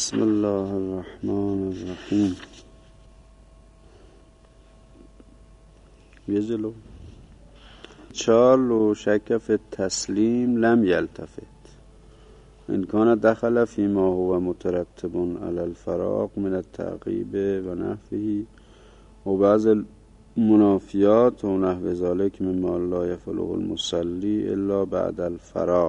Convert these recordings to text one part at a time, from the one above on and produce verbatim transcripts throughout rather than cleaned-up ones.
بسم الله الرحمن الرحیم. یه جلو چال و شک فی التسلیم لم یلتفت ان کان دخل فی ما هو مترتب علی الفراق من التعقیب و نحوه و بعض المنافیات و نحو ذلک مما لا یفعله المصلی الا بعد الفراق.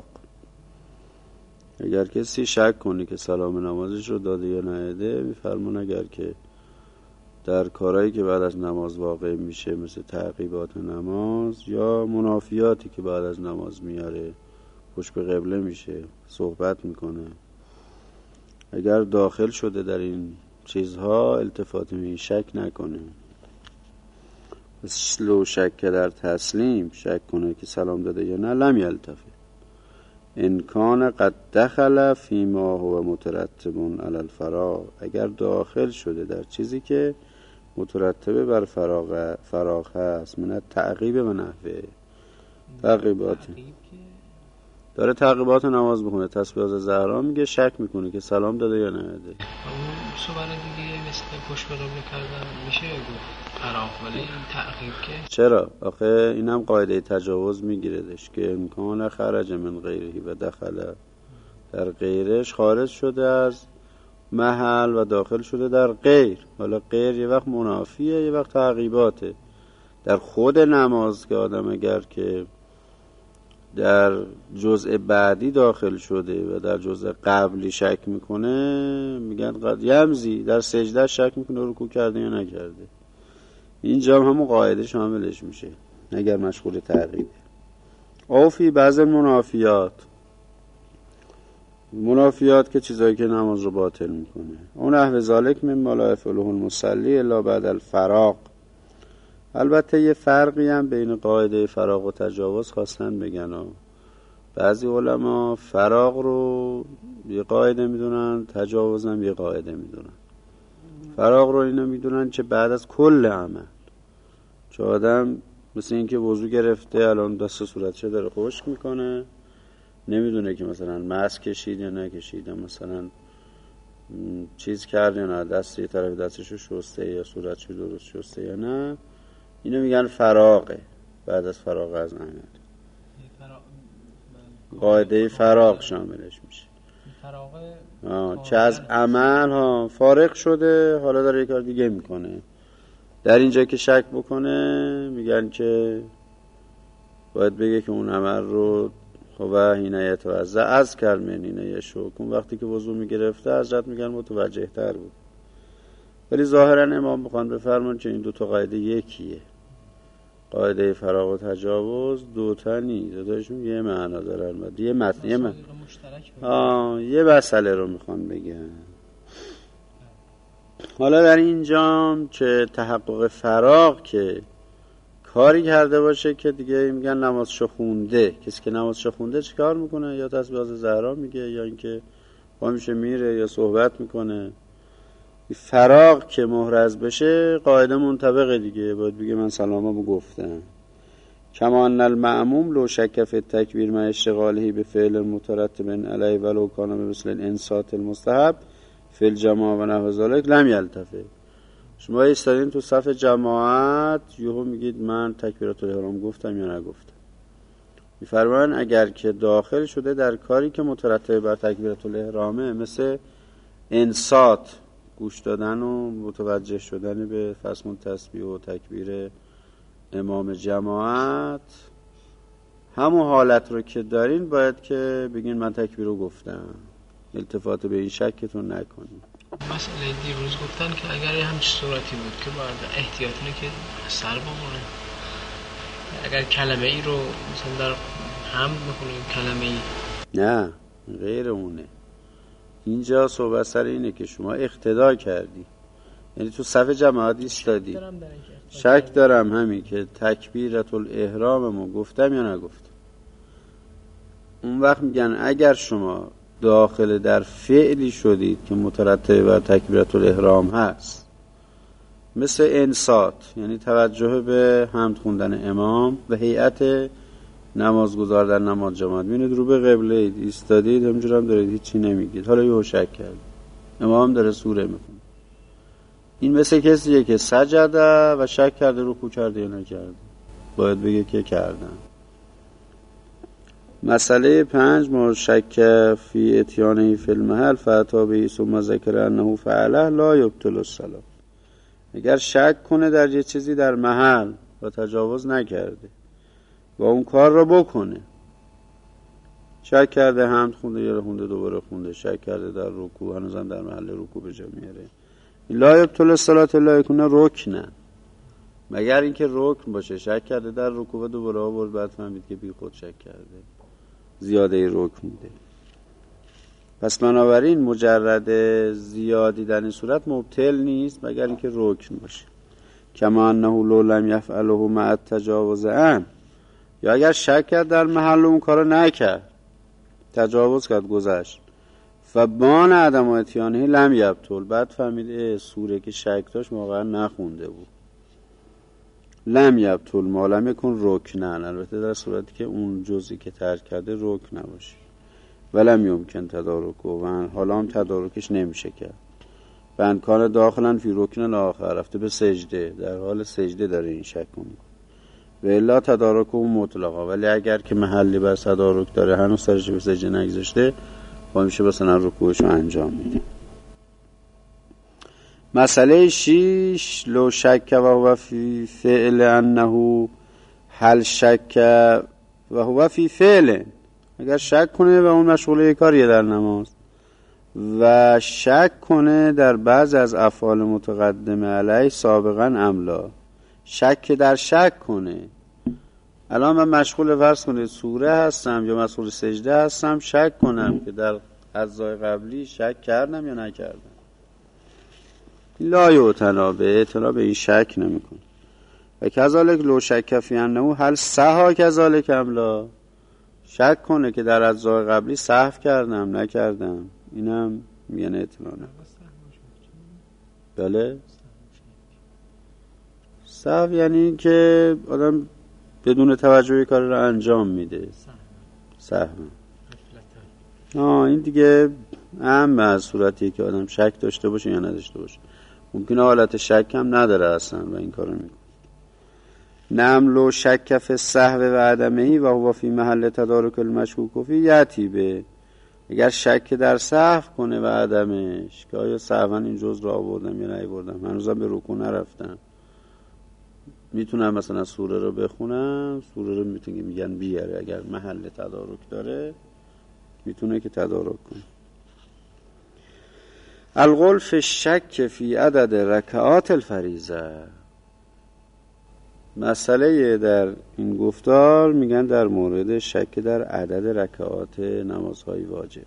اگر کسی شک کنه که سلام نمازش رو داده یا نداده، میفرمون اگر که در کارهایی که بعد از نماز واقع میشه مثل تعقیبات نماز یا منافیاتی که بعد از نماز میاره، پشت به قبله میشه، صحبت میکنه، اگر داخل شده در این چیزها التفات می شک نکنه. لو شک در تسلیم، شک کنه که سلام داده یا نه، لم یلتفت ان کان قد دخل فی ما هو مترتب علی الفراغ، اگر داخل شده در چیزی که مترتب بر فراغ فراغ هست، من تعقیب و نحوه تعقیبات داره تعقیبات نماز بخونه، تسبیحات زهرا میگه، شک میکنه که سلام داده یا نداده. اون سوال دیگه مثل پشت به قبله کردن میشه گفت فراغ، ولی این تعقیب که چرا؟ آخه اینم قاعده تجاوز میگیردش که امکان خرج من غیرهی و دخل در غیرش، خارج شده از محل و داخل شده در غیر. حالا غیر یه وقت منافیه، یه وقت تعقیباته. در خود نماز که آدم اگر که در جزء بعدی داخل شده و در جزء قبلی شک میکنه، میگن قد یمزی، در سجده شک میکنه رکوع کرده یا نکرده. اینجا هم همون قاعده شاملش میشه اگر مشغول تعقیبه. او فی بعض منافیات، منافیات که چیزایی که نماز رو باطل میکنه. اون نحو ذالک مما لا یفعله المصلی الا بعد الفراق. البته یه فرقی هم بین قاعده فراق و تجاوز خواستن بگن ها. بعضی علما فراق رو یه قاعده میدونن، تجاوز هم یه قاعده میدونن. فراق رو اینا میدونن که بعد از کل عمل، چه آدم مثل این که وضو گرفته الان دست صورتش داره خشک میکنه، نمیدونه که مثلا مس کشید یا نکشید، مثلا چیز کرد یا نه، دست یه طرف دستشو شسته یا صورتشو درست شسته یا نه، اینو میگن فراقه. بعد از فراق از عمل قاعده فراق شاملش میشه. آه چه از عمل ها فارغ شده، حالا داره یک کار دیگه میکنه. در اینجا که شک بکنه میگن که باید بگه که اون عمل رو و هینایت و از از کرمین هینایت شکون، وقتی که وضو میگرفته حضرت میگن متوجه تر بود. ولی ظاهرا امام بخوان بفرمان که این دو تا قاعده یکیه. قاعده فراغ و تجاوز دوتا نیست، دوتاشون یه معنا دارن. یه متن یه متن آه یه مسئله رو میخوان بگن. حالا در اینجا که تحقق فراغ که کاری کرده باشه که دیگه میگن نمازشو خونده. کسی که نمازشو خونده چی کار میکنه؟ یا تسبیحات زهرا میگه، یا اینکه با میشه میره، یا صحبت میکنه. فراغ که محرز بشه قاعده منطبقه دیگه، باید بگه من سلاممو گفتم. کما ان المأموم لو شک فی التکبیر مع اشتغاله بفعل مترتب علیه ولو کان مثل الانصات المستحب فی الجماعه و نحو ذلک لم یلتفت. شما ایستادین تو صف جماعت، یهو میگید من تکبیرات الاحرام گفتم یا نگفتم. میفرمان اگر که داخل شده در کاری که مترتب بر تکبیرات الاحرامه، مثل انصات، گوش دادن و متوجه شدن به فصل تسبیح و تکبیر امام جماعت، همون حالت رو که دارین باید که بگین من تکبیر رو گفتم. التفات به این شکتون نکنین. مسئله دیروز گفتن که اگر همچین صورتی بود که باید احتیاطونه که سر بمونه. اگر کلمه ای رو مثلا در هم بخونیم کلمه ای، نه غیر اونه. اینجا صحبت سر اینه که شما اقتدا کردی، یعنی تو صف جماعت ایستادی، شک دارم همین که تکبیرت الاحراممو گفتم یا نگفتم. اون وقت میگن اگر شما داخل در فعلی شدید که مترتب بر تکبیرت الاحرام هست، مثل انصات یعنی توجه به حمد خوندن امام و هیئت نمازگزار در نماز جماعت، میبینید رو به قبله ایستادید، همینجور هم دارید هیچی نمیگید، حالا یهو شک کردید، امام داره سوره میخونه. این مثل کسیه که سجده و شک کرده رکوع کرده یا نکرده، باید بگه که کردم. مسئله پنج، ما شک فی اتیانه فی المحل فاتا به ثم ذکر انه فعله لا یبطل الصلاة. اگر شک کنه در یه چیزی در محل و تجاوز نکرده و اون کار رو بکنه، شک کرده حمد خونده یا خونده دوباره خونده، شک کرده در رکوع هنوزم در محل رکوع به جا میاره، لا یبطل الصلاة الا یکون رکنه، مگر اینکه رکن باشه. شک کرده در رکوع دوباره آورد، بعد فهمید که بی خود شک کرده، زیاده رکن بوده. پس بنابراین مجرد زیادی در این صورت مبطل نیست مگر اینکه رکن باشه. کما انه لو لم یفعله مع التجاوز عن، یا اگر شک کرد در محل اون کارو نکرد، تجاوز کرد گذشت، فبان عدم اتیانه لم یبطل، بعد فهمید سوره که شک داشت واقعا نخونده بود، لم یبطل ما لم یکن رکنن، البته در صورتی که اون جزئی که ترک کرده رکن نباشه. ولم یمکن تدارک، و حالا هم تدارکش نمیشه کرد. بنکان داخلن فی رکن آخر، رفته به سجده، در حال سجده داره این شک کنه. و الا تدارک اون مطلقا، ولی اگر که محلی بر تدارک داره هنوز سرش به سجده نگذاشته، با میشه مثلا رکوعش رو انجام میده. مسئله شیش، لو شک و هو فی فعل انه هل شک و هو فی فعل، اگر شک کنه و اون مشغوله کاریه در نماز و شک کنه در بعض از افعال متقدمه علیه سابقا املا، شک در شک کنه. الان من مشغول فرض کنه سوره هستم یا مشغول سجده هستم، شک کنم که در اجزای قبلی شک کردم یا نکردم، لا یعتنا به، اعتنا به این شک نمیکن. و کذالک لو شک فی انه هل سها کذالک املا، شک کنه که در اجزای قبلی سهو کردم نکردم، اینم میگن اعتنا نه. بله، سهو یعنی که آدم بدون توجه کار رو انجام میده، سهو. آه این دیگه هم از صورتی که آدم شک داشته باشه یا نداشته باشه، ممکنه حالت شک هم نداره اصلا و این کارو میکنه. نعم لو شک فی السهو و عدمه و هو فی محل تدارک المشکوک فی یاتی به، اگر شک در سهو کنه و عدمش که آیا سهوا این جز رو آوردم یا نیاوردم، هنوزم به رکوع نرفتم، میتونم مثلا سوره رو بخونم، سوره رو میتونه میگن بیاره، اگر محل تدارک داره میتونه که تدارک کنه. القول فی الشک فی عدد رکعات الفریضه، مسئله در این گفتار میگن در مورد شک در عدد رکعات نمازهای واجب.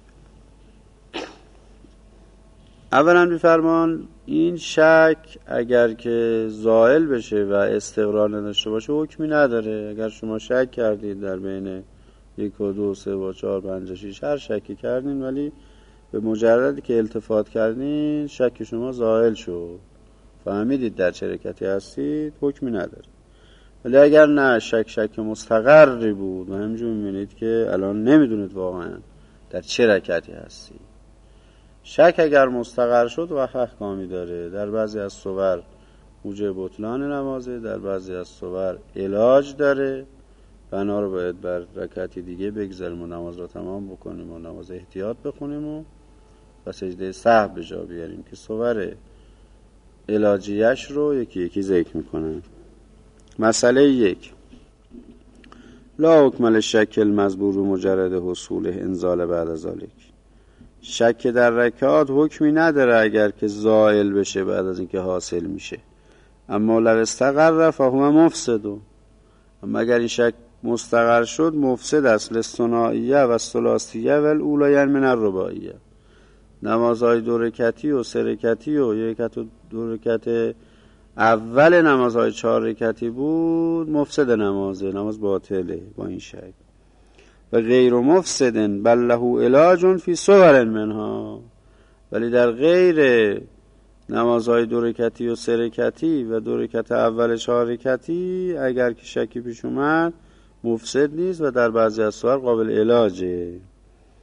اولا میفرمان این شک اگر که زائل بشه و استقرار نداشته باشه حکمی نداره. اگر شما شک کردید در بین یک و دو سه و چهار پنج شیش هر شکی کردین، ولی به مجردی که التفات کردین شک شما زائل شد، فهمیدید در چه رکعتی هستید، حکمی نداره. ولی اگر نه شک شک مستقری بود و همینجور میبینید که الان نمیدونید واقعا در چه رکعتی هستید، شک اگر مستقر شد و احکامی داره. در بعضی از صور موجب بطلان نمازه، در بعضی از صور علاج داره، بنا رو باید بر رکعتی دیگه بگذاریم و نماز رو تمام بکنیم و نماز احتیاط بخونیم و و سجده سهو به جا بیاریم که صور علاجیش رو یکی یکی ذکر میکنن. مسئله یک، لا اکمل شک المذبور مجرد حصول انزال بعد از ذالک، شک در رکعات حکمی نداره اگر که زائل بشه بعد از اینکه حاصل میشه، اما لو استقر فهو مفسد، اما اگر این شک مستقر شد مفسد است. للثنائیه و الثلاثیه و الاولیین من الرباعیه، نمازهای دو رکعتی و سه رکعتی و یک رکعت و دو رکعت اول نمازهای چهار رکعتی بود مفسد نمازه، نماز باطله با این شک. و غیر مفسدن بل له علاج فی صور منها، ولی در غیر نمازهای دو رکعتی و سه رکعتی و دو رکعت اول چهار رکعتی اگر که شکی پیش اومد مفسد نیست و در بعضی از صور قابل علاجه.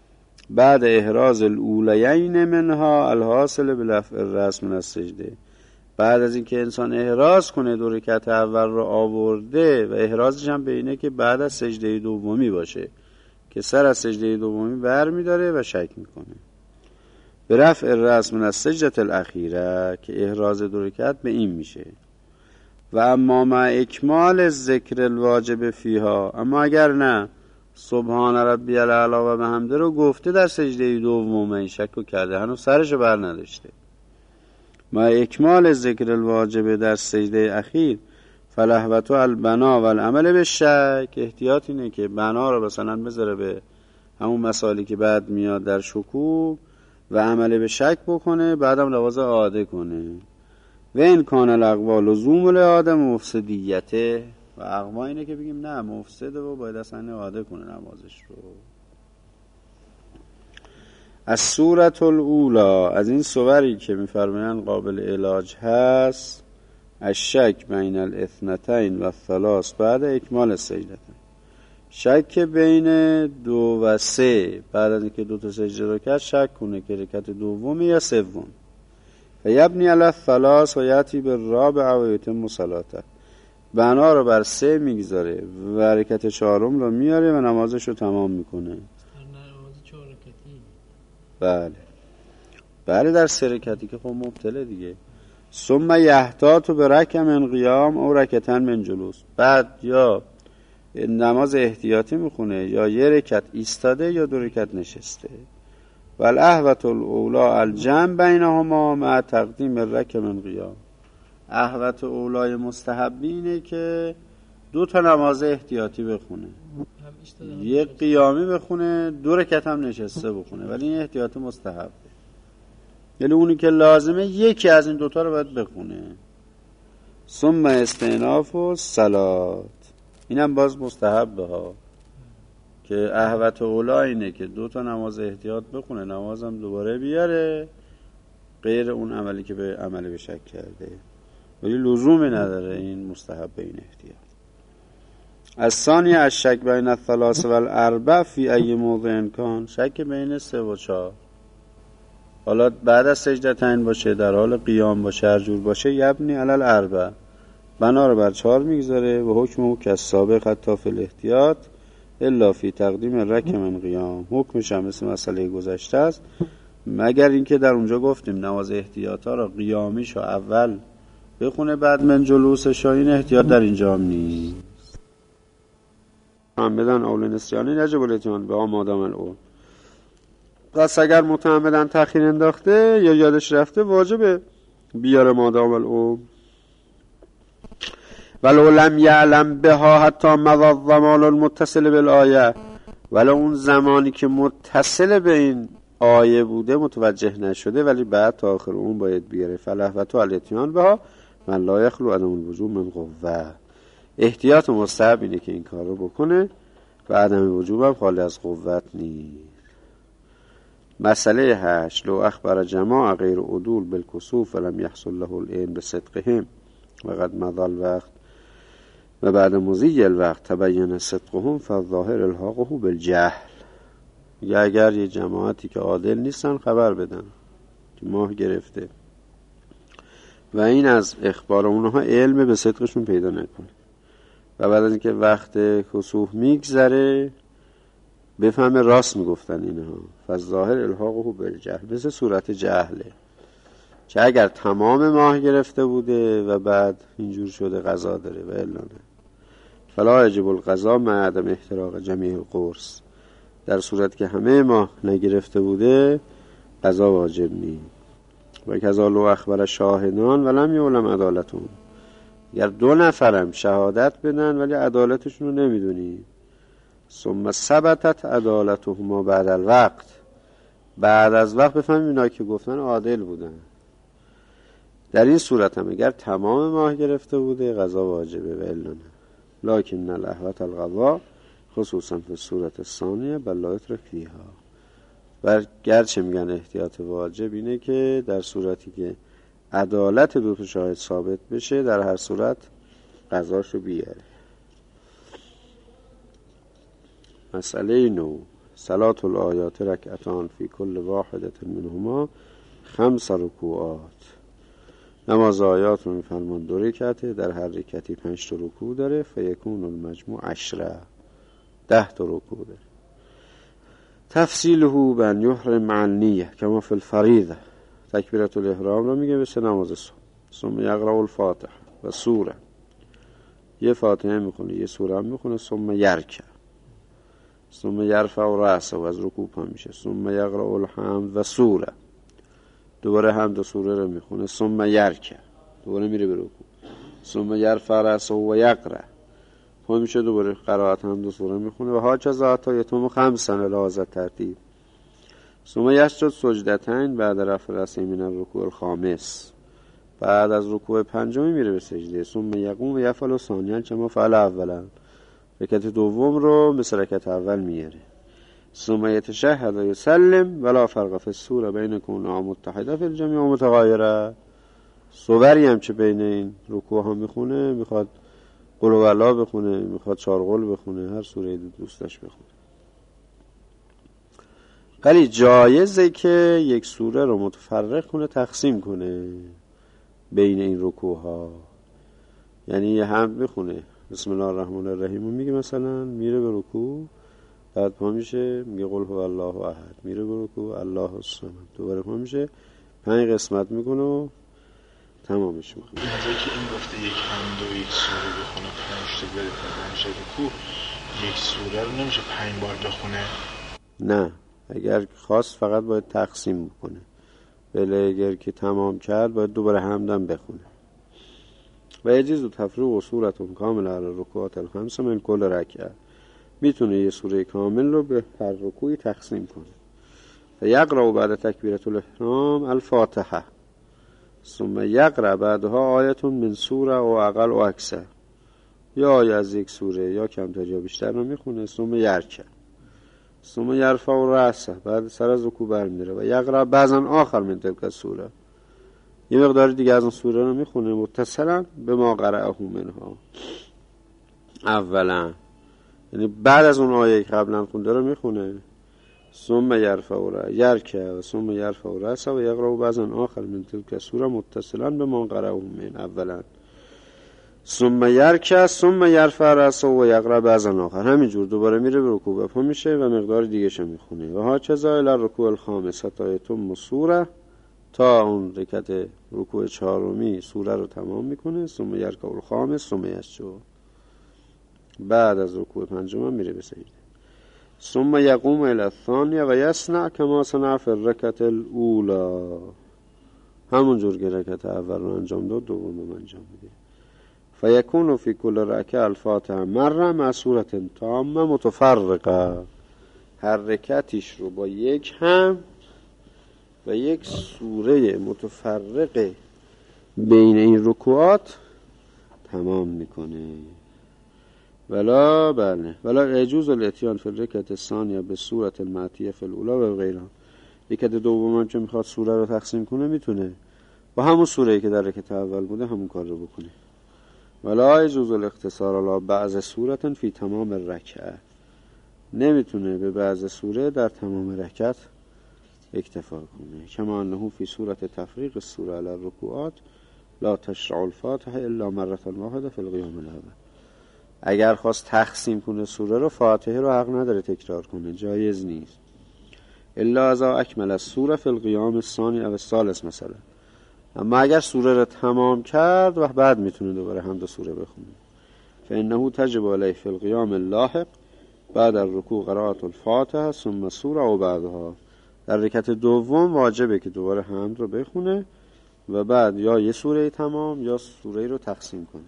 بعد احراز الاولیین منها الحاصل بلفع الرأس من السجده. بعد از اینکه انسان احراز کنه دو رکعت اول رو آورده و احرازش هم به اینه که بعد از سجده دومی باشه که سر از سجده دومی بر میداره و شک میکنه. به رفع الرأس من السجده الاخیره که احراز دو رکعت به این میشه. و اما مع اکمال ذکر الواجب فیها، اما اگر نه سبحان ربی الاعلی و بحمده رو گفته در سجده دوم شک کرده هنوز سرشو بر نداشته، مع اکمال ذکر الواجب در سجده اخیر فلهوتو البنا و العمل به شک، احتیاط اینه که بنا رو مثلا بذاره به همون مسائلی که بعد میاد در شکوک و عمل به شک بکنه، بعدم لواز عاده کنه. و این کان الاقوال لزوم العاده مفسدیته، و اقوا اینه که بگیم نه مفسده و باید اصلا عاده کنه نمازش رو. از صورت الاولا، از این صوری که میفرمایند قابل علاج هست، الشک بین الاثنتین و الثلاث بعد اکمال السجدتین، شک بین دو و سه بعد از اینکه دو تا سجده رو کرد شک کنه که رکعت دوم یا سوم. و یبنی علی الثلاث و یاتی بالرابع و یتم صلاته، بنا رو بر سه میگذاره و رکعت چهارم رو میاره و نمازش رو تمام میکنه. بله بله در سه رکعتی که خب مبتله دیگه. ثم یحتاط به رکع من قیام او رکعتن من جلوس، بعد یا نماز احتیاطی میخونه یا یه رکعت ایستاده یا دو رکعت نشسته. والاحوط الاولا الجمع بینهما مع تقدیم الرکع من قیام، احوط اولای مستحبی اینه که دو تا نماز احتیاطی بخونه، یک قیامی بخونه، دو رکعت هم نشسته بخونه، ولی این احتیاط مستحبه، یعنی اونی که لازمه یکی از این دوتا رو باید بخونه. ثم استئناف الصلات، اینم باز مستحبه ها که احوط اولا اینه که دو تا نماز احتیاط بخونه، نمازم دوباره بیاره، غیر اون عملی که به عمل به شک کرده، ولی لزومی نداره این مستحبه این احتیاط. از ثانی از شک بین الثلاث و الاربع فی ای موضع کان، شک بین سه و چهار، حالا بعد از سجدتین باشه در حال قیام باشه هر جور باشه، یبنی علی الاربع، بنا رو بر چهار میگذاره و حکم که سابق حتی فی الاحتیاط الا فی تقدیم الرکع من قیام، حکمش هم مثل مسئله گذشته است، مگر اینکه در اونجا گفتیم نماز احتیاطا رو قیامیشو اول بخونه بعد من جلوسش، این احتیاط در اینجا هم نیست. متعمدن اول نسیانی نجب الاتیان به آمادم الاول، پس اگر متعمدن تأخیر انداخته یا یادش رفته واجبه بیاره مادام الاول. ولو لم یعلم بها حتی مضى الضمان المتصل بالآیه، ولو اون زمانی که متصل به این آیه بوده متوجه نشده ولی بعد تا آخر اون باید بیاره. فلهوتو الاتیان بها من لا یخلو عدم الوجوب من قوه، احتیاط مستحب اینه که این کار رو بکنه و عدم وجوب هم خالی از قوت نیست. مسئله هشت، لو اخبر جماع غیر عدول بالکسوف ولم یحصل له العلم بصدقهم و قد مضى الوقت و بعد مضی الوقت تبین صدقهم فالظاهر الحاقه بالجهل، یا اگر یه جماعتی که عادل نیستن خبر بدن که ماه گرفته و این از اخبار اونها علم به صدقشون پیدا نکنه و بعد از اینکه وقت کسوف میگذره بفهمه راست میگفتن اینها، فالظاهر الحاقه بالجهل، مثل صورت جهله که اگر تمام ماه گرفته بوده و بعد اینجور شده قضا داره و الا نه. فلا یجب القضا مع عدم احتراق جمیع القرص، در صورت که همه ماه نگرفته بوده قضا واجب نیست. و کذا لو اخبر شاهدان ولم یعلم عدالتهم، اگر دو نفرم شهادت بدن ولی عدالتشون رو نمیدونی، ثم ثبتت عدالتهما بعد الوقت، بعد از وقت بفهمیم اینا که گفتن عادل بودن، در این صورت هم اگر تمام ماه گرفته بوده قضا واجبه و الا نه. لکن الاحوط القضا خصوصا فی صورت ثانیه بل لا یترک فیها، و گرچه میگن احتیاط واجب اینه که در صورتی که عدالت دو تا شاهد ثابت بشه در هر صورت قضاشو بیاره. مسئله نو، صلاة الآیات رکعتان فی کل واحدة منهما خمس رکوعات. نماز آیات رو میفرمان دو رکعته، در هر رکعتی پنج تا رکوع داره. فیکون المجموع عشره، ده تا رکوع داره. تفصیله بن یحرم مع النیه کما فی الفریضه. تکبیرت الاحرام رو میگه مثل نماز صبح. ثم یقرأ الفاتحه و سوره، یه فاتحه میخونه یه سوره هم میخونه. ثم یرکع، ثم یرفع رأسه و از رکوع پا میشه. ثم یقرأ الحمد و سوره، دوباره حمد و سوره رو میخونه. ثم یرکع، دوباره میره به رکوع. ثم یرفع رأسه و یقرأ، پا میشه دوباره قرائت حمد و سوره میخونه. و ها چذا تا یتم خمسن لازم ترتیب. ثم یسجد سجدتین بعد رفع رأسه من الرکوع الخامس، بعد از رکوع پنجمی میره به سجده. ثم یقوم و یفعل ثانیا کما فعل اولا، رکعت دوم رو مثل رکعت اول میاره. ثم یتشهد و یسلم ولا فرق فی السوره بین کونها متحده فی الجمیع و متغایره. سوری هم چه بین این رکوع ها میخونه، میخواد قل هو الله بخونه، میخواد چهار قل بخونه، هر سوره دوستش بخونه. ولی جایزه که یک سوره رو متفرق کنه، تقسیم کنه بین این رکوع ها. یعنی یه حمد میخونه بسم الله الرحمن الرحیم میگه مثلا، میره به رکوع، بعد پا میشه میگه قل هو الله احد، میره به رکوع الله الصمد، دوباره پا میشه پنج قسمت میکنه و تمامش میکنه. اینجایی که این گفته یک حمد و یک سوره بخونه پنج تا بره تا میشه رکوع، یک سوره رو نمیشه پنج بار بخونه؟ نه، اگر خواست فقط باید تقسیم بکنه. ولی اگر که تمام کرد باید دوباره حمدم بخونه. و یجوز تفریق و صورتون کامل علی رکوعات الخمسه من کل رکعه، میتونه یه سوره کامل رو به هر رکوعی تقسیم کنه. و یقرأ بعد تکبیرت الاحرام الفاتحه، ثم یقرأ بعدها آیتون من سوره و اقل و اکثر، یا آیه از یک سوره یا کمتر یا بیشتر رو میخونه. ثم یرکع، ثم یرفع رأسه، بعد سر از رکوع برمیره. و یقرأ بعضا آخر من تلک سوره، یه مقدار دیگه از اون سوره رو میخونه متصلا به ما قرأه منها اولا، یعنی بعد از اون آیه که قبلا خونده رو میخونه. ثم یرفع یرکع و ثم یرفع رأسه و یقرأ بعضا آخر من تلک سوره متصلا به ما قرأه من اولا. ثم یرکع ثم یرفع رأسه و یقرأ بعضا آخر، همینجور دوباره میره به رکوع پا میشه و مقدار دیگه شو میخونه. و ها چذا الی رکوع الخامس تا یتم سوره، تا اون رکعت رکوع چهارمی سوره رو تمام میکنه. ثم یرکع الخامس ثم یسجد، بعد از رکوع پنجم میره به سجده. ثم یقوم الی الثانیه و یصنع کما صنع فی الرکعة الاولی، همون جور که رکعت اول رو انجام داد دوم رو انجام میده. فیکون فی کل رکعه الفاتحه مره مع سوره تامه متفرقه، هر رکعتش رو با یک هم و یک سوره متفرقه بین این رکوعات تمام میکنه. ولا بله ولا یجوز الاتیان فی الرکعة الثانیه به سوره المعطیه فی الاولی و غیرها. رکعت دوم هم که میخواد سوره رو تقسیم کنه میتونه با همون سوره‌ای که در رکعت اول بوده همون کار رو بکنه. ولا یجوز الاختصار علی بعض سوره فی تمام الرکعه، نمیتونه به بعض سوره در تمام رکعت اکتفا کنه. کما انه فی سوره تفریق السوره علی الرکوعات لا تشرع الفاتحه الا مره واحده فی القیام الاول. اگر خواست تقسیم کنه سوره رو، فاتحه رو حق نداره تکرار کنه، جایز نیست. الا اذا اکمل السوره فی القیام الثانی او الثالث مثلا. اما اگر سوره رو تمام کرد و بعد میتونه دوباره حمد سوره بخونه. فانه تجب علیه فی القیام اللاحق بعد الرکوع قرائت الفاتحه ثم سوره و بعدها، در رکعت دوم واجبه که دوباره حمد رو بخونه و بعد یا یه سوره تمام یا سوره رو تقسیم کنه.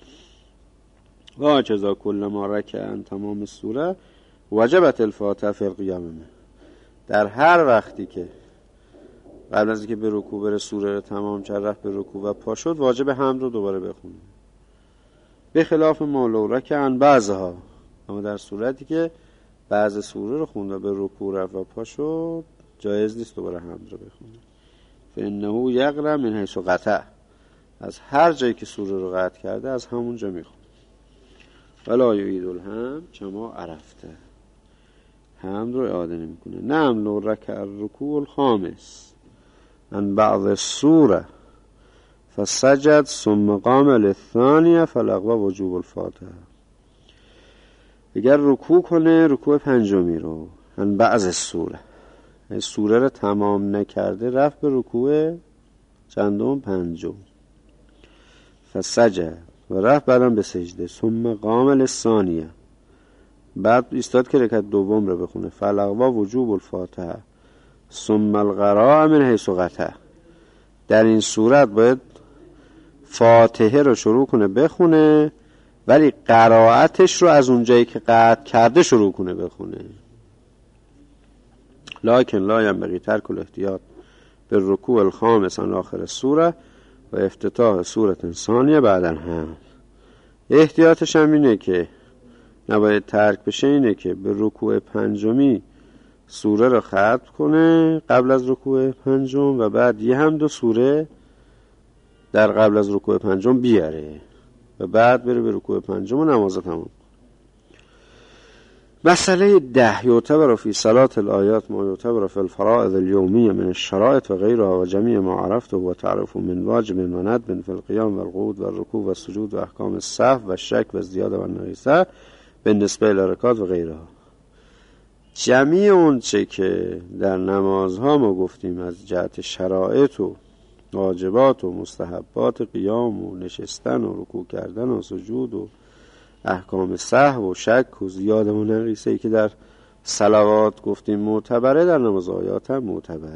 و چذا کل ما رکع ان تمام السوره وجبت الفاتحه فی القیام، در هر وقتی که قبل از اینکه به رکوع بره سوره رو تمام کرد رفت به رکوع و پا شد، واجب حمد رو دوباره بخونه. به خلاف ما لو رکع ان بعضها، اما در صورتی که بعض سوره رو خونده به رکوع رفت و پا شد جایز نیست دوباره حمد رو بخونه. فانه یقرأ من حیث قطع، از هر جایی که سوره رو قطع کرده از همون جا میخونه. ولا یعید الحمد کما عرفته، حمد رو اعاده نمیکنه. نعم لو رکع الرکوع الخامس ان بعض السوره فسجد ثم قام للثانیه فلغو وجوب الفاتحه. اگر رکوع کنه رکوع پنجمی رو ان بعض السوره، سوره رو تمام نکرده رفت به رکوع چندم؟ پنجم. فسجد و رفت بعدم به سجده. ثم قام للثانیه، بعد ایستاد که رکعت دوم رو بخونه. فلغوا وجوب الفاتحه ثم القراء من حیث قطع. در این صورت باید فاتحه رو شروع کنه بخونه، ولی قرائتش رو از اونجایی که قطع کرده شروع کنه بخونه. لکن لا ینبغی ترک الاحتیاط به رکوع الخامس عن آخر السوره و افتتاح سوره ثانیه بعد هم. احتیاطش هم اینه که نباید ترک بشه، اینه که به رکوع پنجمی سوره رو ختم کنه قبل از رکوع پنجم و بعد یه هم دو سوره در قبل از رکوع پنجم بیاره و بعد بره به رکوع پنجم و نماز تمام. مسئله ده، یعتبر فی صلاة الآیات ما یعتبر فی الفرائض الیومیه من الشرائط و غیرها و جمیع ما عرفته و تعرف من واجب و ندب فی القیام و القعود و الرکوع و السجود و احکام السهو و الشک و الزیاده و النقیصه بالنسبه الی رکعات و غیرها. جمیع اون چه که در نمازها ما گفتیم از جهت شرائط و واجبات و مستحبات قیام و نشستن و رکوع کردن و سجود و احکام سهو و شک و زیاده و نقیصه ای که در صلوات گفتیم معتبره، در نماز آیات هم معتبره.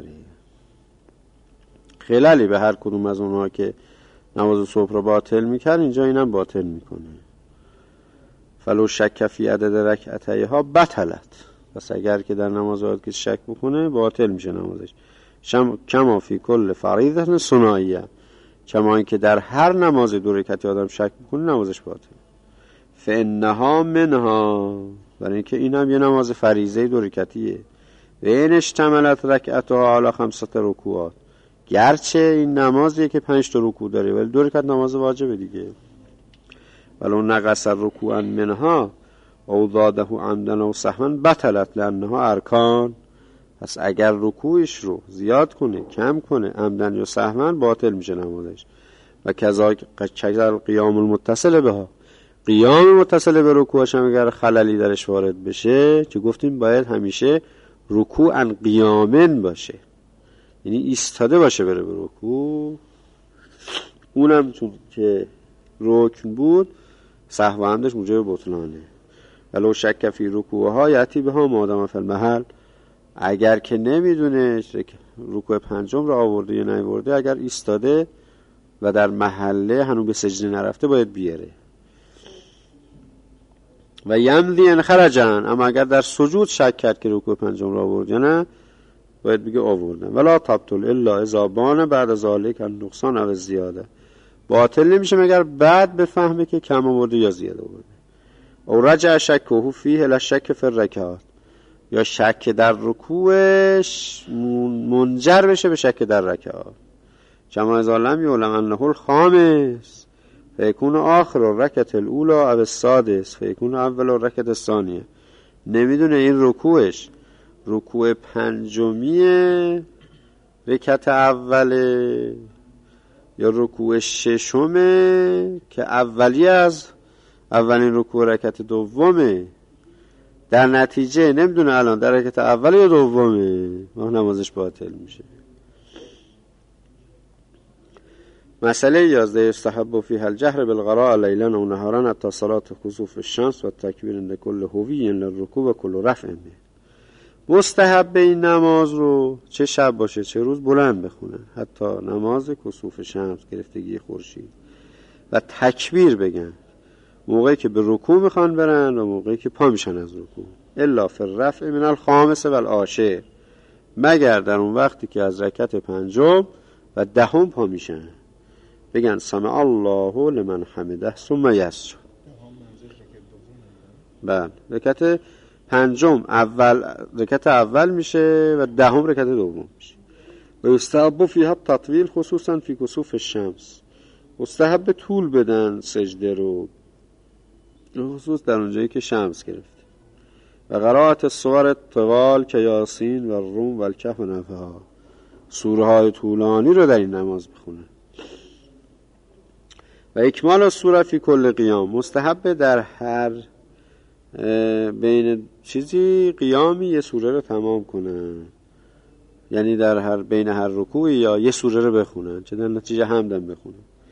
خلالی به هر کدوم از اونها که نماز صبح رو باطل میکرد اینجا اینم باطل میکنه. فلو شک فی عدد رکعتیها بطلت، پس اگر که در نماز آیات که شک بکنه باطل میشه نمازش. شم کما فی کل فریضه ثنائیه، کما این که در هر نماز دو رکعتی آدم شک بکنه نمازش باطل. فانها منها، برای اینکه این هم یه نماز فریضه دو رکعتیه. و این اشتملت رکعتها علی خمسة رکوعات، گرچه این نمازیه که پنج تا رکوع داره ولی دو رکعت نماز واجبه دیگه. ولو نقص رکوعا منها او زاده عمدا او سهوا بطلت لانها ارکان. پس اگر رکوعش رو زیاد کنه کم کنه عمدن یا سهوا باطل میشه نمازش. و کذالک قیام المتصل بها، قیام متصل به رکوعش هم اگر خللی درش وارد بشه که گفتیم باید همیشه رکوعا قیامن باشه، یعنی ایستاده باشه بره به رکوع، اونم چون که رکن بود سهو همش موجب بطلانه. ولو شک فی رکوعها یاتی بها مادام فی المحل، اگر که نمیدونه رکوع پنجم رو آورده یا نیاورده، اگر ایستاده و در محله هنوز به سجده نرفته باید بیاره. و یمضی ان خرجن، اما اگر در سجود شک کرد که رکوع پنجم رو آورد یا نه باید بگه آوردن. ولا تبطل الا اذا بان بعد ذلک النقصان او زیاده، باطل نمیشه مگر بعد بفهمه که کم آورده یا زیاده آورده. او رجع شکه فیه لشک فی الرکعات، یا شک در رکوعش منجر بشه به شک در رکعات. کما اذا لم یعلم انه الخامس فیکون آخر الرکعت الاولى او السادس فیکون اول الرکعت الثانیه. نمیدونه این رکوعش رکوع پنجمیه رکعت اوله یا رکوع ششمه که اولی از اولین رکوع رکعت دومه، در نتیجه نمیدونه الان در رکعت اول یا دومه، ما نمازش باطل میشه. مسئله یازده، استحب فیها الجهر بالقراءة لیلا و نهارا حتی صلاة خسوف الشمس و تکبیر عند کل هوی للرکوع و کل رفع. مستحب این نماز رو چه شب باشه چه روز بلند بخونن، حتی نماز کسوف شمس گرفتگی خورشید، و تکبیر بگن موقعی که به رکوع میخوان برن و موقعی که پا میشن از رکوع. الا فی الرفع من الخامس و العاشر، مگر در اون وقتی که از رکعت پنجم و دهم پا میشن بگن سمع الله لمن حمده ثم یسجد. بله، رکعت پنجم اول رکعت اول میشه و دهم رکعت دوم میشه. و استحب فیها التطویل خصوصا فی کسوف الشمس، مستحب طول بدن سجده رو خصوص در اونجایی که شمس گرفته. و قرائت السور طوال که یاسین و روم و الکهف و نفها، سوره های طولانی رو در این نماز بخونه. و اکمال السوره فی کل قیام، مستحب در هر بین چیزی قیامی یه سوره رو تمام کنن، یعنی در هر بین هر رکوعی یا یه سوره رو بخونن، چه در نتیجه حمدم بخونن.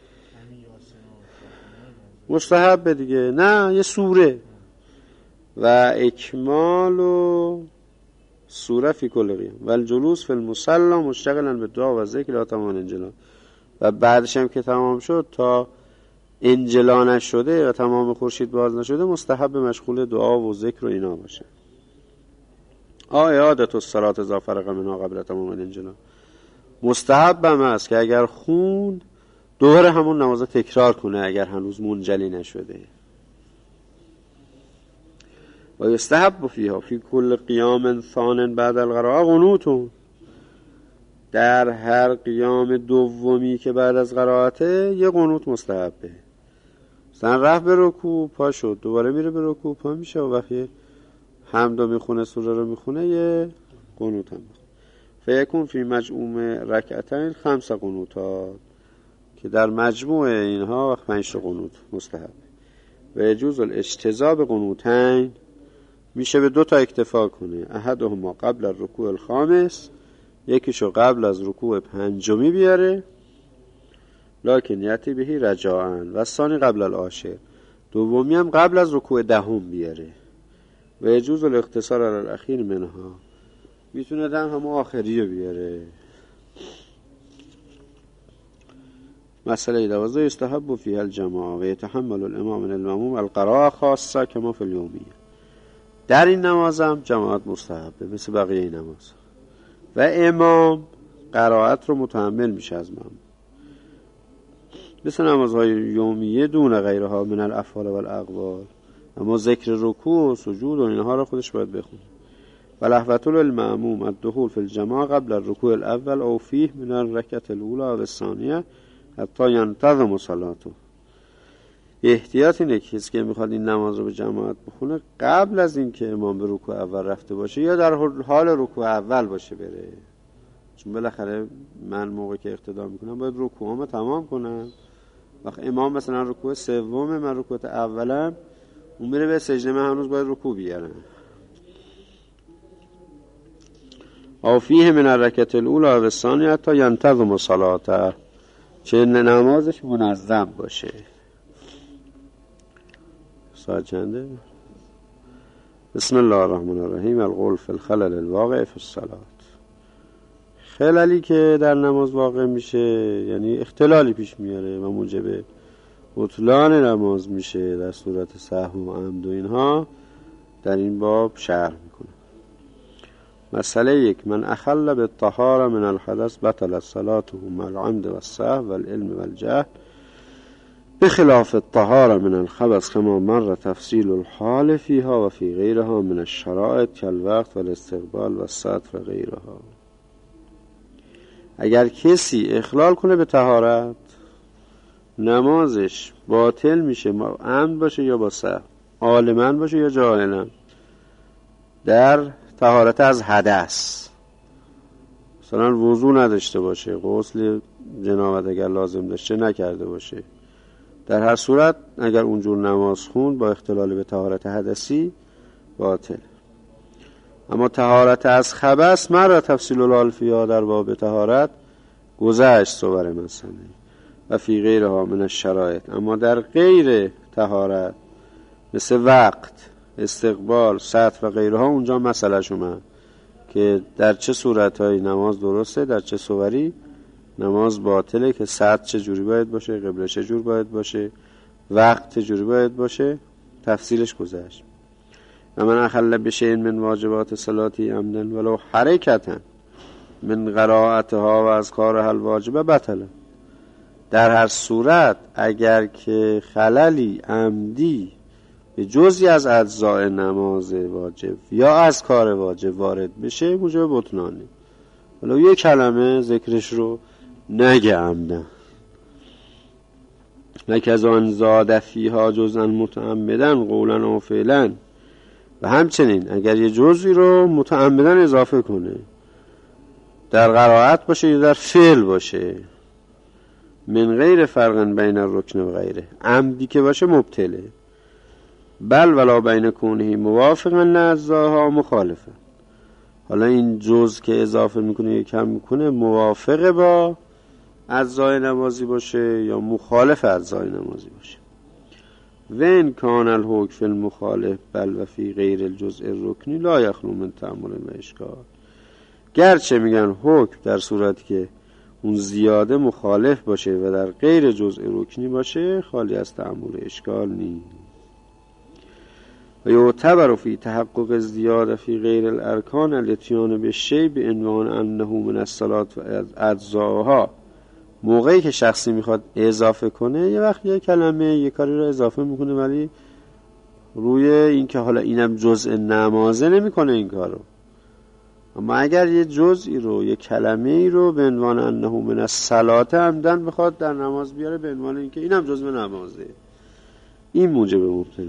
مستحب دیگه، نه یه سوره. و اکمال و سوره فی کل قیام و الجلوس فی المصلی مشتغلا به دعا و ذکر لا تمام انجلا، و بعدش هم که تمام شد تا انجلا نشده و تمام خورشید باز نشده مستحب مشغول دعا و ذکر و اینا باشه. اعادت الصلاة اذا فرغ منها قبل تمام الانجلا، مستحب هم است که اگر خون دوباره همون نماز تکرار کنه اگر هنوز منجلی نشده. و یستحب فیها فی کل قیام ثان بعد القراءه قنوت، در هر قیام دومی که بعد از قرائته یه قنوت مستحبه. مثلا رفت به رکوع پا شد، دوباره میره به رکوع پا میشه و وقتی حمدو میخونه سوره رو میخونه یه قنوت هم میخونه. فیکون فی مجموع رکعتین خمس قنوتات، که در مجموع اینها وقت پنج تا قنوت مستحب. و یجوز الاجتزاء بقنوتین، میشه به دو تا اکتفا کنه. احدهما قبل الرکوع الخامس، یکیشو قبل از رکوع پنجمی بیاره، لکن یتی بهی رجاءن، و ثانی قبل العاشر، دومی هم قبل از رکوع دهم بیاره. و یجوز الاختصار علی الاخیر منها، میتونه دم همون آخری رو بیاره. مسئله دوازده استحب فیها الجماعه و یتحمل الامام من المأموم القراءه خاصه کما فی الیومیه، در این نمازم جماعت مستحبه مثل بقیه نماز، و امام قرائت رو متحمل میشه از مأموم، مثل نمازهای یومیه دون غیرها من الافعال و الاقوال. اما ذکر رکوع و سجود و اینها رو خودش باید بخونه. و لحظة المأموم الدخول فی الجماعه قبل الرکوع الاول او فیه من الرکعة الاولى و الثانیه حتی ینتظم صلاته. احتیاط اینه که کسی که میخواد این نماز رو به جماعت بخونه قبل از این که امام به رکوع اول رفته باشه یا در حال رکوع اول باشه بره، چون بالاخره من موقعی که اقتدا میکنم باید رکوعامو تمام کنم. وقت امام مثلا رکوع سومه، من رکوع اولم، اون میره به سجده، من هنوز باید رکوع بیارم. او فیه من الرکعة الاولى و الثانیه حتی ینتظم صلاته، چه نمازش منظم باشه. ساعت چنده؟ بسم الله الرحمن الرحیم. القول فی الخلل الواقع فی الصلاة، خللی که در نماز واقع میشه یعنی اختلالی پیش میاره و موجب بطلان نماز میشه در صورت سهو و عمد و اینها، در این باب شرح میکنه. مسئله یک، من اخل بالطهارة من الحدث بطل صلاته مع العمد والسهو والعلم والجهل بخلاف الطهارة من الخبث كما مر تفصيل الحال فيها وفي غيرها من الشرائط كالوقت والاستقبال والسطر و غیرها. اگر کسی اخلال کنه به طهارت، نمازش باطل میشه، عمد باشه یا با سهو، عالما باشه یا جاهلا. در طهارت از حدث، مثلا وضو نداشته باشه، غسل جنابت اگر لازم داشته نکرده باشه، در هر صورت اگر اونجور نماز خوند با اختلال به طهارت حدثی باطل. اما طهارت از خبث مر تفصیل الالفیا، در باب طهارت گذشت صور مثلا و فی غیرها من الشرایط. اما در غیر طهارت مثل وقت، استقبال، سطر و غیرها، اونجا مسئله شما که در چه صورتهای نماز درسته، در چه صوری نماز باطله، که سطر چه جوری باید باشه، قبله چه جور باید باشه، وقت چه جوری باید باشه، تفصیلش گذشت. و من اخل بشین من واجبات صلاتی عمدن ولو حرکتن من قرائتها و اذکارها الواجبه بطله. در هر صورت اگر که خللی عمدی به جزئی از اجزاء نماز واجب یا از کار واجب وارد بشه، موجب بطلانه. ولو یک کلمه ذکرش رو نگه عمدن. لکذا ان زاد فیها جزءا متعمدا قولا و فعلا و همچنین اگر یه جزئی رو متعمداً اضافه کنه، در قرائت باشه یا در فعل باشه، من غیر فرق بین الرکن و غیره، عمدی که باشه مبتله، بل ولا بین کونه موافقا لأجزائها مخالفه. حالا این جزء که اضافه میکنه یا کم میکنه موافق با اجزای نمازی باشه یا مخالف اجزای نمازی باشه. وین کان الحکم فی المخالف بل و فی غیر الجزء الرکنی لا یخلو من تأمل و اشکال. گرچه میگن حکم در صورتی که اون زیاده مخالف باشه و در غیر جزء رکنی باشه خالی از تأمل اشکال نیست. و یعتبر فی تحقق زیاده فی غیر الارکان الاتیان بالشیء بعنوان انه من الصلاة و اجزائها. موقعی که شخصی میخواد اضافه کنه یه وقت یه کلمه یه کاری رو اضافه میکنه ولی روی این که حالا اینم جزء نمازه نمیکنه این کارو. اما اگر یه جزئی رو یه کلمه ای رو به عنوان انه من الصلاة عمدن بخواد در نماز بیاره به عنوان اینکه اینم جزء نمازه، این موجب مبتله.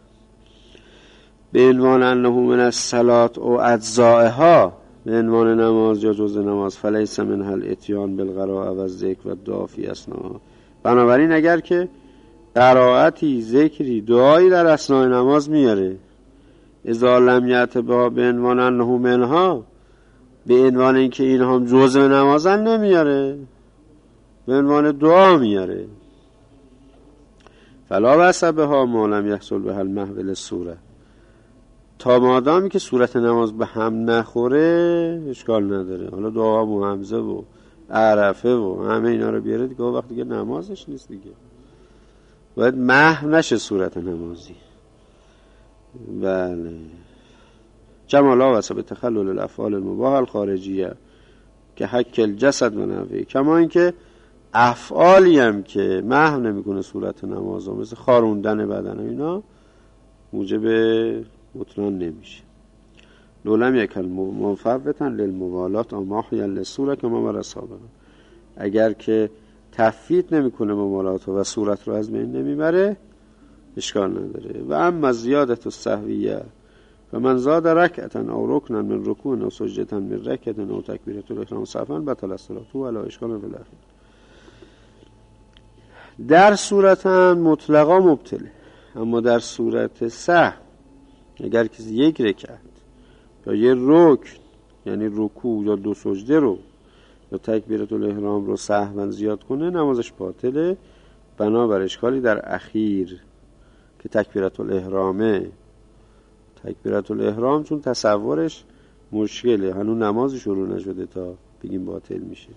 به عنوان انه من الصلاة و اجزائها به عنوان نماز یا جزء نماز فلیس منها الاتیان بالقراءة و الذکر و الدعا فی اثناء. بنابراین اگر که قرائتی، ذکری، دعایی در اثناء نماز میاره، اذا لم یأت با به عنوان انه منها، به عنوان اینکه این هم جزء نمازن نمیاره، به عنوان دعا میاره. فلا بأس بها ما لم یحصل بها المحو للصورة. تا مادامی که صورت نماز به هم نخوره اشکال نداره. حالا دعا و همزه و عرفه و همه اینا رو بیاره دیگه، وقتی دیگه نمازش نیست دیگه، باید محو نشه صورت نمازی. بله. جمالا واسه به تخلل الافعال المباح الخارجیه که حک الجسد و نحوه، کما اینکه افعالی هم که محو نمیکنه صورت نماز، مثل خاروندن بدن و اینا، موجب بطلان نمیشه. لولم یکل مفوتن للموالات و ماحیا للصوره که ما مرسابه. اگر که تفویت نمیکنه ممالات و صورت رو از بین نمیبره اشکال نداره. و اما زیادت السهویه و من زاد رکعتا او رکنا من رکوع او سجدتا من رکعت او تکبیرة الاحرام صفا بطل الصلاة ولا اشکال فی الاخر. در صورت مطلقا مبتله، اما در صورت سهو اگر کسی یک رکعت یا یه رکن یعنی رکوع یا دو سجده رو یا تکبیرة الاحرام رو سهوا زیاد کنه نمازش باطله، بنابر اشکالی در اخیر که تکبیرة الاحرامه. تکبیرة الاحرام چون تصورش مشکله، هنوز نمازی شروع نشده تا بگیم باطل میشه.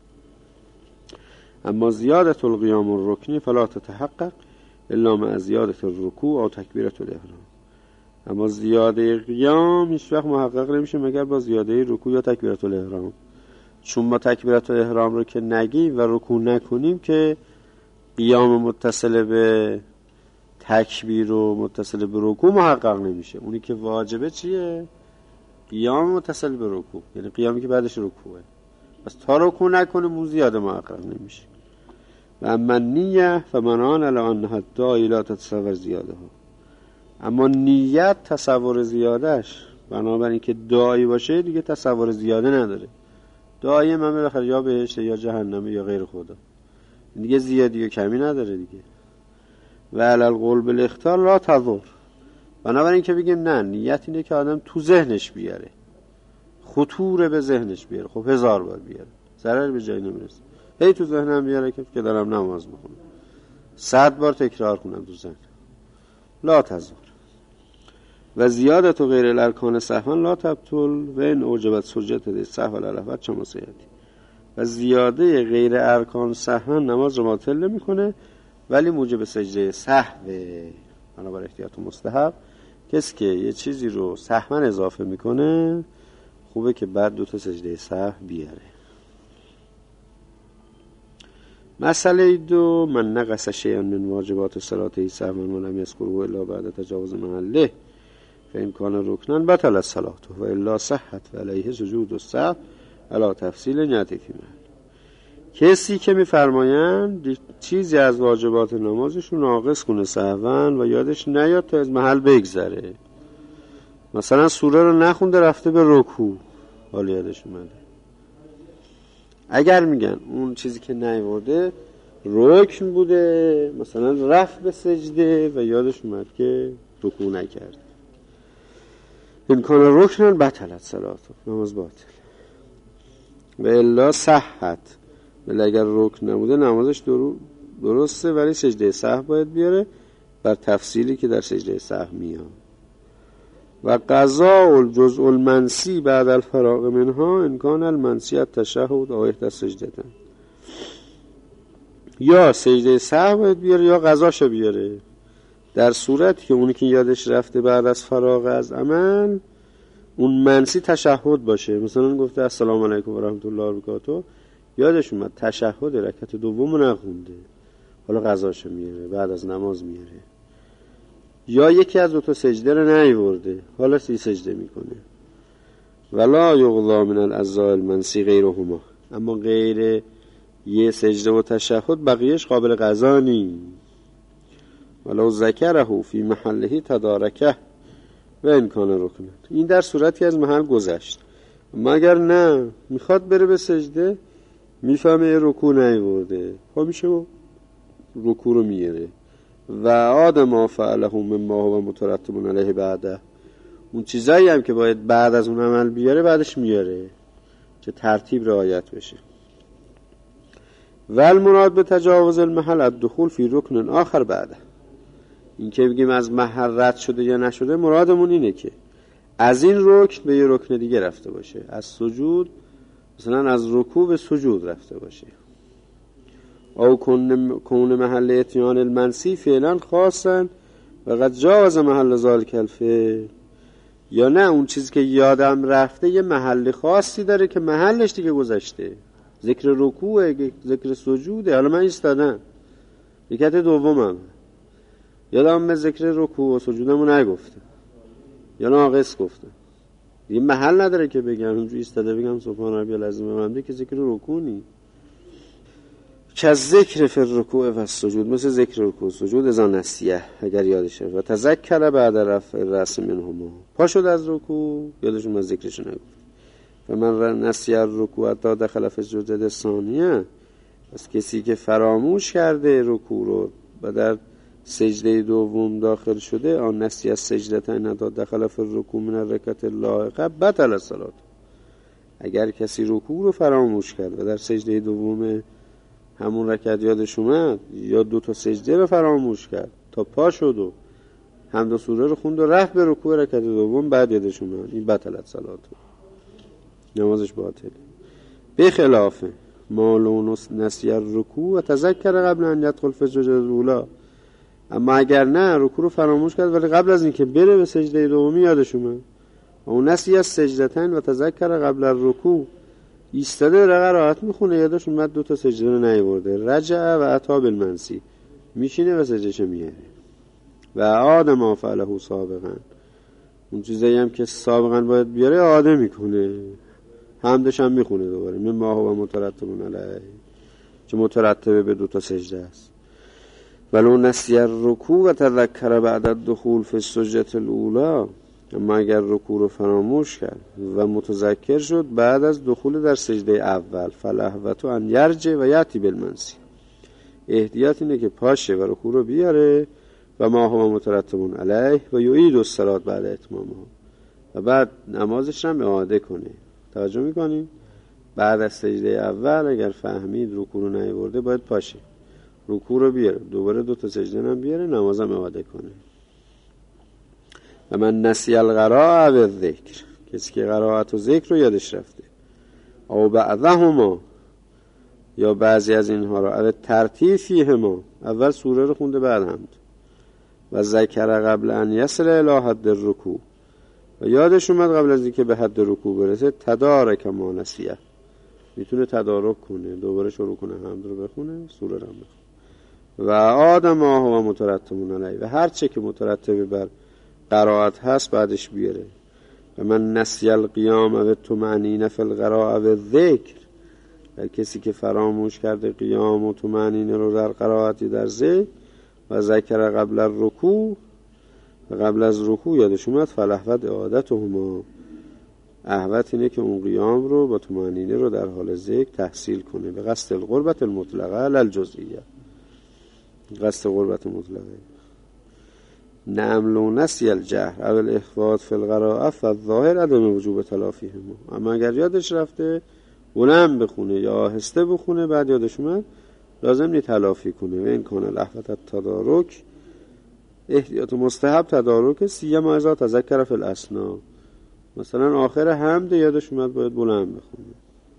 اما زیادت القیام الرکنی فلا تتحقق الا مع زیادت الرکوع او تکبیرة الاحرام. اما زیاده قیام هیچ وقت محقق نمیشه مگر با زیاده رکوع یا تکبیرة الاحرام. چون ما تکبیرة الاحرام رو که نگیم و رکوع نکنیم که قیام متصل به تکبیر و متصل به رکوع محقق نمیشه. اونی که واجبه چیه؟ قیام متصل به رکوع، یعنی قیامی که بعدش رکوعه. پس تا رکوع نکنیم اون زیاده محقق نمیشه. و اما نیه فمنان علی انها داعی لا تتصور زیاده ها. اما نیت تصور زیادهش، بنابراین که داعی باشه دیگه تصور زیاده نداره. داعی من بالاخره یا بهشت یا جهنم یا غیر خدا، دیگه زیادی یا کمی نداره دیگه. و علی القول بالاختیار لا تضر. بنابراین که بگیم نه، نیت اینه که آدم تو ذهنش بیاره، خطوره به ذهنش بیاره. خب هزار بار بیاره ضرر به جایی نمیرسه. هی تو ذهنم بیاره که دارم نماز میخونم، صد بار تکرار کنم تو ذهن، لا تضر. و زیادت و غیر الارکان سهوا لا تبطل و این اوجبت سجدت سهو الالفت چما سیدی. و زیاده غیر ارکان سهوا نماز رو باطل نمیکنه ولی موجب سجده سهوه. بنابر احتیاط مستحب کسی که یه چیزی رو سهوا اضافه میکنه خوبه که بعد دو تا سجده سهو بیاره. مسئله دو، من نقص شیئا من واجبات صلاته سهوا و لم یذکره الا بعد تجاوز محله فإن کان رکنا بطل الصلاة و الا صحت و علیه سجود السهو علی تفصیل نیت فی محل. کسی که میفرمایند چیزی از واجبات نمازش رو ناقص کنه سهوا و یادش نیاد تا از محل بگذره، مثلا سوره رو نخونده رفته به رکوع، حالا یادش اومده. اگر میگن اون چیزی که نیورده رکن بوده، مثلا رفت به سجده و یادش اومد که رکوع نکرد، این کان رکنن بطلت صلاته، نماز باطل. و الا صحت، ولی اگر رکن نبوده نمازش درو درسته، ولی سجده سهو باید بیاره بر تفصیلی که در سجده سهو میاد. و قضاء الجزء المنسی بعد الفراغ منها ان کان المنسی التشهد او احدى السجدتين، یا سجده سهو باید بیاره یا قضاشو بیاره در صورتی که اونی که یادش رفته بعد از فراغ از عمل اون منسی تشهد باشه. مثلا گفته السلام علیکم و رحمت الله و برکاته، یادش اومد تشهد رکعت دومو نخونده، حالا قضاشو میاره بعد از نماز میاره. یا یکی از دو تا سجده رو نیورده، حالا سی سجده میکنه. ولا یقضا من الاعضاء المنسی غیرهما، اما غیر یه سجده و تشهد بقیهش قابل قضا نیست. ولو ذکره فی محله تدارکه و ان کان رکنه، این در صورتی از محل گذشت. مگر نه میخواد بره به سجده، میفهمه رکوع نیورده، ها میشه رکوع رو میاره. و آدم فعله مما هو مترتب علیه بعده، اون چیزایی هم که باید بعد از اون عمل بیاره بعدش میاره که ترتیب رعایت بشه. و المراد به تجاوز المحل الدخول فی رکن آخر بعده، این که بگیم از محل رد شده یا نشده، مرادمون اینه که از این رکن به یه رکن دیگه رفته باشه، از سجود مثلا از رکوع به سجود رفته باشه. او کون محل اتیان المنسی فعلا خاصا و قد جاوز محل ذالک الفعل، یا نه اون چیزی که یادم رفته یه محل خاصی داره که محلش دیگه گذشته، ذکر رکوع، ذکر سجوده، حالا من ایستادم رکعت دومم یادم به ذکر رکوع و سجودمو نگفتم یا ناقص گفتم، یه محل نداره که بگم اونجوری ایستاده بگم سبحان ربی العظیم و بحمده که ذکر رکوع نی. که ذکر فی الرکوع و السجود، مثل ذکر رکوع و سجود اذا نسیه، اگر یادشه. و تذکر بعد رفع الراس منهما، پا شد از رکوع یادشون از ذکرشو نگفت. و من نسیه الرکوع تا دخل فی السجده الثانیه، پس کسی که فراموش کرده رکوع رو و در سجده دوم داخل شده، آن نسیه السجدتین تا دخل فی الرکوع من الرکعت اللاحقه بطل الصلاة، اگر کسی رکوع رو فراموش کرد و در سجده دوم همون رکعت یادش اومد، یا دو تا سجده رو فراموش کرد تا پا شد و حمد و سوره رو خوند و رفت به رکوع رکعت دوم بعد یادش اومد، این بطلت صلاته، نمازش باطله. به خلاف ما لو نسی الرکوع و تذکر قبل ان يدخل فی السجده الاولی، اما اگر نه رکوع رو فراموش کرد ولی قبل از اینکه بره به سجده دومی یادش اومد، اون نسی از سجدتین و تذکر قبل الرکوع، ایستاده رقعه راحت میخونه یادش اومد دو تا سجده رو نیورده، رجع و عطا بالمنسی، میشینه و سجدهشو میاره. و آدم فعله سابقا، اون چیزایی هم که سابقا باید بیاره آدم میکنه، حمدش هم میخونه دوباره، من ما هو مترتب علیه، که مترتبه به دو تا سجده است. ولو نسی الرکوع و تذکر بعد الدخول فی السجده الاولی، اما اگر رکوع رو فراموش کرد و متذکر شد بعد از دخول در سجده اول، فلهوتو ان یرجع و یاتی بالمنسی، احتیاط اینه که پاشه و رکوع رو بیاره و ما هو مترتب علیه و یعید الصلاة بعد اتمامها، و بعد نمازش رو اعاده کنه. توجه میکنیم؟ بعد از سجده اول اگر فهمید رکوع رو نیورده باید پاشه، رکوع رو بیاره، دوباره دو تا سجده هم بیاره، نمازم اعاده کنه. و من نسی القراء و الذکر، کسی که قرائت و ذکر رو یادش رفته، او بعضهما، یا بعضی از اینها رو، او ترتیب فیهما، اول سوره رو خونده بعد حمد، و ذکر قبل ان یصل الی حد الرکوع، و یادش اومد قبل از اینکه به حد رکوع برسه، تدارک ما نسیه، میتونه تدارک کنه، دوباره شروع کنه حمد رو بخونه، سوره رو بخونه. و آدم هو مترتب علیه، و هر چه که مترتب بر قرائت هست بعدش بیاره. و من نسی القیام و طمأنینه فی القراء و الذکر، و کسی که فراموش کرده قیام و طمأنینه رو در قرائت در ذکر، و ذکر قبل الرکوع، و قبل از رکوع یادش اومد فلحوت اعادت هما، احوت اینه که اون قیام رو با طمأنینه رو در حال ذکر تحصیل کنه به قصد القربت المطلقه علی الجزئیه، قصد قربت مطلقه. نعم لو نسی الجهر او الاخفاض فی القراءه فالظاهر عدم وجوب تلافیهما، اما اگر یادش رفته بلند بخونه یا آهسته بخونه بعد یادش اومد لازم نی تلافی کنه. و این کان الاحوط التدارک، احتیاط مستحب تدارک سیما اذا تذکر فی الاسنا، مثلا آخر حمد یادش اومد باید بلند بخونه،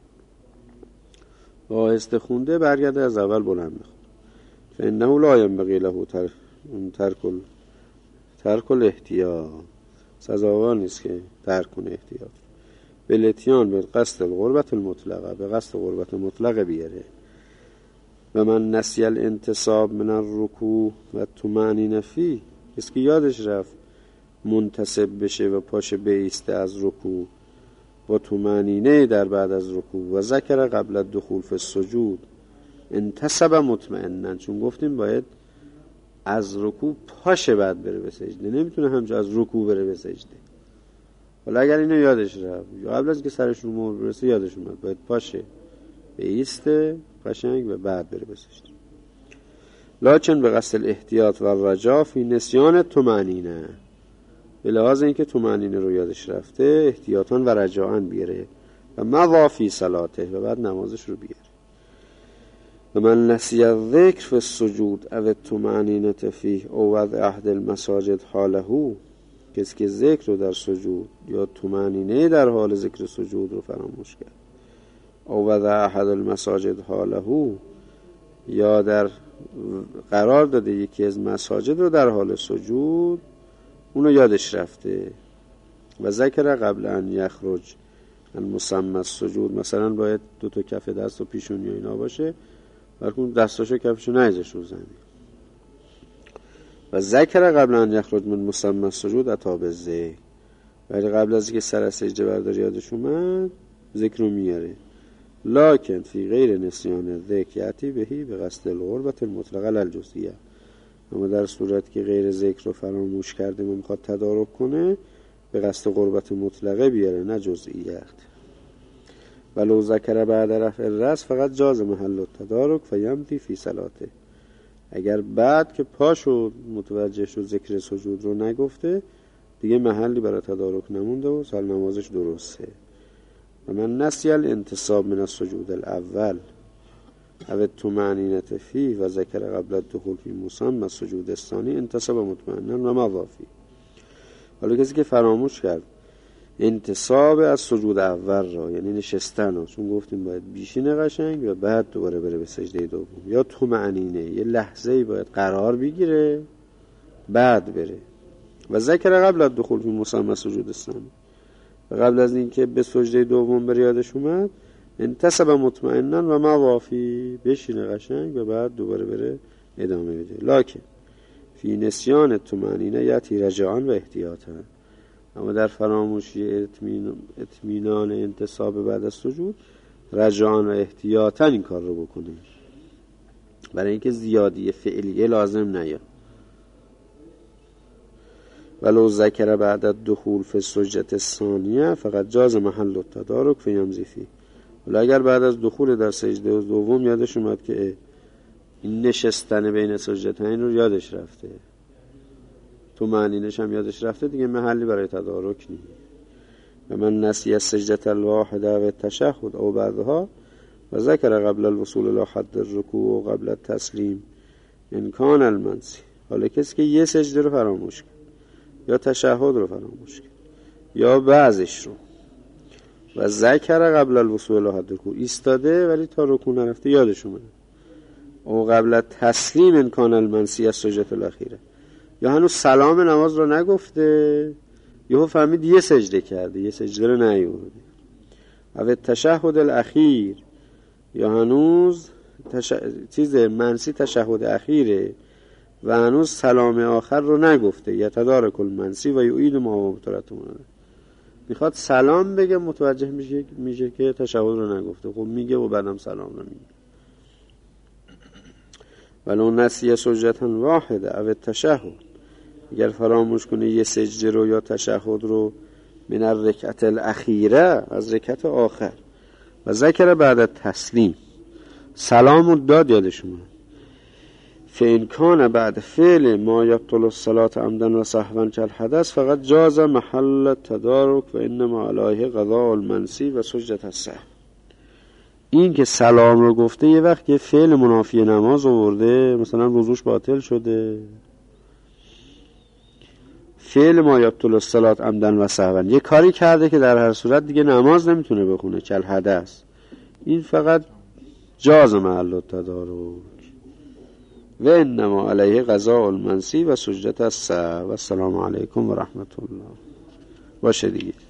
آهسته خونده برگرده از اول بلند بخونه. فانه لا ينبغي له ترک ترک الاحتیاط، سزاوار نیست که ترک کنه احتیاط. بالاتیان به قصد القربت المطلقه، به قصد قربت مطلقه بیاره. و من نسی الانتصاب من الرکوع و طمأنینه فیه، کسی که یادش رفت منتصب بشه و پاشه بایسته از رکوع با طمأنینه در بعد از رکوع و ذکر قبل الدخول فی السجود انتصب مطمئنا، چون گفتیم باید از رکوع پاشه بعد بره به سجده، نمیتونه همچون از رکوع بره به سجده. ولی اگر اینو یادش رفت یا قبل از که سرش رو مهر برسه یادش اومد باید پاشه بایسته قشنگ و بعد بره به سجده. لکن به قصد الاحتیاط و الرجا فی نسیان طمأنینه، به لحاظ اینکه طمأنینه رو یادش رفته احتیاطاً و رجاءً بیاره و مضافی صلاته و بعد نمازش رو بیاره. و من نسی الذکر فی السجود او الطمأنینه فیه او وضع احد المساجد حاله، کسی که ذکر رو در سجود یا طمأنینه در حال ذکر سجود رو فراموش کرد، او وضع احد المساجد حاله، یا در قرار داده یکی از مساجد رو در حال سجود اونو یادش رفته و ذکر قبل ان یخرج ان مسمى السجود، مثلا باید دو تا کف دست و پیشونی و اینا باشه برکن دستاشو کفشو نایزش رو زمین، و ذکر قبل ان یخرج من مسمى السجود اتا بالذکر، ولی قبل از اینکه سر از سجده برداری یادش اومد ذکر رو میاره. لکن فی غیر نسیان ذکر یاتی بهی به قصد القربت المطلقه للجزئیه، اما در صورت که غیر ذکر رو فراموش کرده و میخواد تدارک کنه به قصد قربت مطلقه بیاره نه جزئیت. ولو ذکر بعد رفع الراس فقط جاز محل التدارک فیمضی فی صلاته، اگر بعد که پا شد متوجه شد ذکر سجود رو نگفته دیگه محلی برای تدارک نمونده و سال نمازش درسته. و من نسی الانتصاب من السجود الاول او الطمأنینه فیه و ذکر قبل الدخول فی مسمى السجود الثانی انتصاب مطمئنا و مضافی. حالا کسی که فراموش کرد انتصاب از سجود اول را، یعنی نشستن را، چون گفتیم باید بیشینه قشنگ و بعد دوباره بره به سجده دوم، یا طمأنینه یه لحظه‌ای باید قرار بگیره بعد بره، و ذکر قبل الدخول فی مسمى السجود الثانی، و قبل از اینکه به سجده دوم بره یادش اومد انتصب مطمئنا و مضافی، بشینه قشنگ و بعد دوباره بره ادامه بده. لکن فی نسیان طمأنینه یاتی رجاءً و احتیاطاً، اما در فراموشی اطمینان انتصاب بعد از سجود رجاءً و احتیاطاً این کار رو بکنه برای اینکه زیادی فعلیه لازم نیاد. ولو ذکر بعد الدخول فی السجده الثانیه فقط جاز محل التدارک فیمضی فیه، ولی اگر بعد از دخول در سجده دوم یادش اومد که این نشستن بین سجدتین رو یادش رفته، طمأنینه‌ش هم یادش رفته، دیگه محلی برای تدارک نیست. و من نسی السجده الواحده و التشهد او بعدها و ذکر قبل الوصول الى حد الرکوع و قبل التسلیم ان کان المنسی، حالا کسی که یه سجده رو فراموش کرد یا تشهد رو فراموش کرد یا بعضش رو و ذکر قبل الوصول الی حد الرکوع ایستاده ولی تا رکوع نرفته یادش اومد، او قبل تسلیم ان کان المنسی السجده الاخیره، یا هنوز سلام نماز رو نگفته یهو فهمید یه سجده کرده یه سجده رو نیورده، او تشهد الاخیر، یا هنوز تش... چیز منسی تشهد اخیره و هنوز سلام آخر رو نگفته، یا تدارک المنسی و یعید ما مبترتونه، میخواد سلام بگه متوجه میشه میشه که تشهد رو نگفته، خب میگه و بعدم سلام رو میگه. ولو نسی سجدة واحده او التشهد اگر فراموش کنه یه سجده رو یا تشهد رو من الرکعت الاخیره، از رکعت آخر، و ذکر بعد تسلیم سلام داد یادشون، فإن کان بعد فعل ما یبطل الصلاة عمدا و سهوا کالحدث فقط جاز محل تدارک و انما علیه قضاء المنسی و سجدة السهو. این که سلام رو گفته یه وقت یه فعل منافی نماز آورده، مثلا وضوش باطل شده، فعل ما یبطل الصلاة عمدا و سهوا، یه کاری کرده که در هر صورت دیگه نماز نمیتونه بخونه، کالحدث، این فقط جاز محل تدارک و انما علیه قضاء المنسی و سجدة السهو. و السلام علیکم و رحمت الله. باشه دیگه.